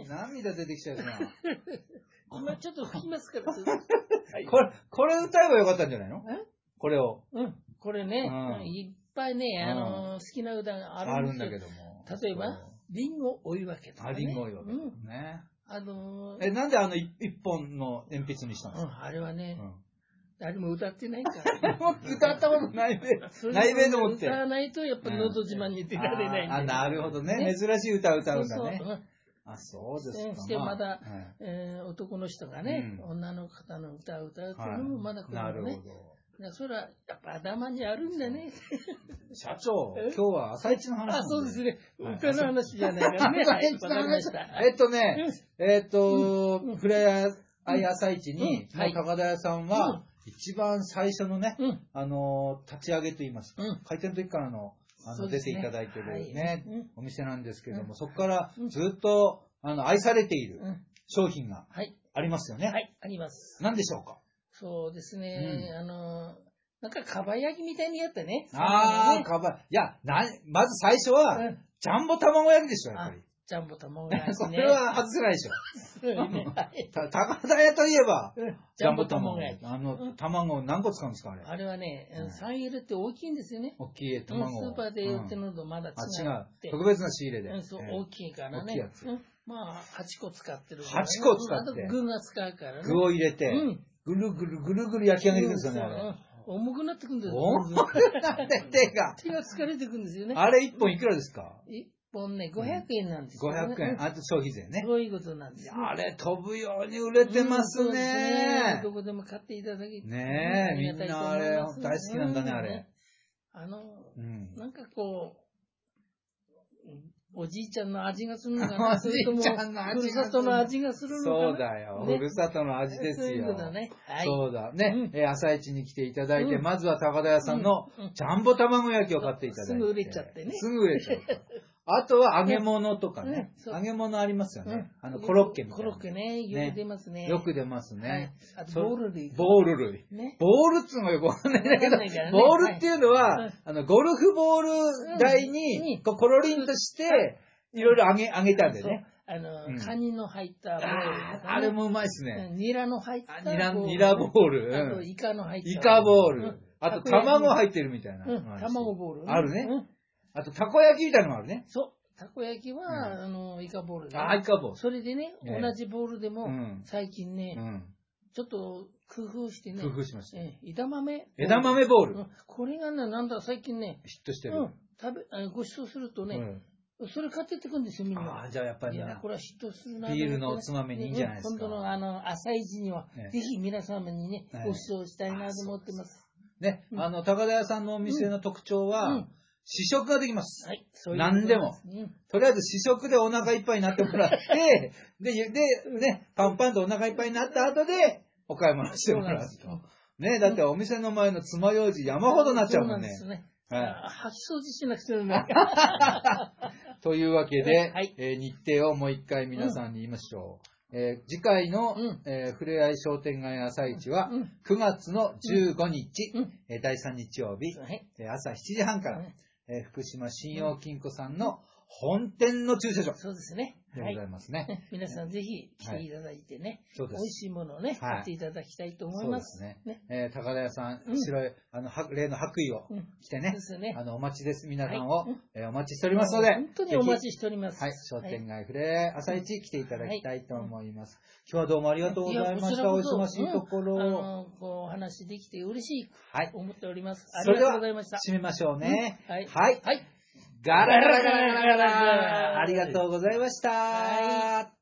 涙出てきちゃうな。 今ちょっと吹きますから。 これ歌えばよかったんじゃないの？これを。 これね、いっぱいね、好きな歌があるんですよ。 あるんだけども。 例えば、リンゴ追い分けとかね。 リンゴ追い分けね。なんで一本の鉛筆にしたんですか？ あれはね、誰も歌ってないから。 歌ったことないべ。ないべと思って。 歌わないとやっぱのど自慢に出られないんで。 なるほどね。珍しい歌を歌うんだね。そうですか。 そしてまだ、男の人がね、女の方の歌を歌うっていうのもまだこれもね。なるほど。それはやっぱ頭にあるんだね。 社長、今日は朝一の話なんで。 そうですね。歌の話じゃないからね。 朝一の話。ふれあい朝市に、高田屋さんは、一番最初のね、立ち上げといいますか、開店の時からの、出ていただいてるね、お店なんですけども、そこからずっと、愛されている商品がありますよね。 はい、あります。 何でしょうか？ そうですね。なんか、かば焼きみたいにやったね。 いや、まず最初は、ジャンボ卵焼きでしょ、やっぱり。 ジャンボ卵焼きね。 それは外せないでしょ。高田屋といえば、ジャンボ卵焼き。卵何個使うんですか、あれ。 あれはね、3L って大きいんですよね。 大きい卵。 スーパーで売ってるのとまだ違う。 特別な仕入れで。 そう、大きいからね。 大きいやつ。 まあ、8個使ってる。 8個使って。 あと具が使うからね。 具を入れて、ぐるぐる焼き上げていくんですよね、あれ。 重くなってくんですよ。 重くなって手が疲れてくんですよね。 あれ1本いくらですか ？1本ね、500円なんですよ。 500円。あと消費税ね。 そういうことなんです。 あれ飛ぶように売れてますね。 どこでも買っていただきねえ、みんなあれ大好きなんだね、あれ。 なんかこう、おじいちゃんの味がするのかな。それとも、ふるさとの味がするのかな。 そうだよ。ふるさとの味ですよ。そういうことだね。 そうだね。朝市に来ていただいて、まずは高田屋さんのジャンボ卵焼きを買っていただいて。 すぐ売れちゃってね。 すぐ売れちゃった。あとは揚げ物とかね。揚げ物ありますよね。コロッケみたいな。 コロッケね。よく出ますね。 よく出ますね。 あとボール類。 ボール類。ボールっつうのがよくわかんないんだけど、ボールっていうのは、ゴルフボール台に、コロリンとして、いろいろ揚げたんでね。 カニの入ったボール。 あれもうまいっすね。 ニラの入った。 ニラボール。 あとイカの入った。 イカボール。あと卵入ってるみたいな。 卵ボール。 あるね。あとたこ焼きみたいなのもあるね。 そう。たこ焼きは、イカボールで。 イカボール。 それでね、同じボールでも、最近ね、ちょっと工夫してね。 工夫しました。 枝豆ボール。 これがね、なんだ最近ね。 ヒットしてる。 ご馳走するとね、それ買ってってくんですよ、みんな。 じゃあやっぱりね。 これは嫉妬するな。 ビールのおつまみにいいんじゃないですか。 今度の朝一には、ぜひ皆様にね、ご馳走したいなと思ってます。 ね、高田屋さんのお店の特徴は、試食ができます。 はい。 何でも。とりあえず試食でお腹いっぱいになってもらって、で、ね、パンパンとお腹いっぱいになった後で、お買い物してもらうと。ね、だってお店の前の爪楊枝山ほどなっちゃうもんね。 そうなんですね。掃除しなくてもね。 というわけで、日程をもう一回皆さんに言いましょう。次回の、ふれあい商店街朝市は、9月の15日、第3日曜日、朝7時半から、福島信用金庫さんの本店の駐車場。 そうですね。 でございますね。 皆さんぜひ来ていただいてね、美味しいものをね、買っていただきたいと思います。 そうですね。高田屋さん、白い、例の白衣を着てね、お待ちです。皆さんをお待ちしておりますので、 本当にお待ちしております。 はい、商店街ふれ朝市来ていただきたいと思います。今日はどうもありがとうございました。お忙しいところを。お話できて嬉しいと思っております。 ありがとうございました。締めましょうね。はい。ガラガラガラガラガラ。ありがとうございました。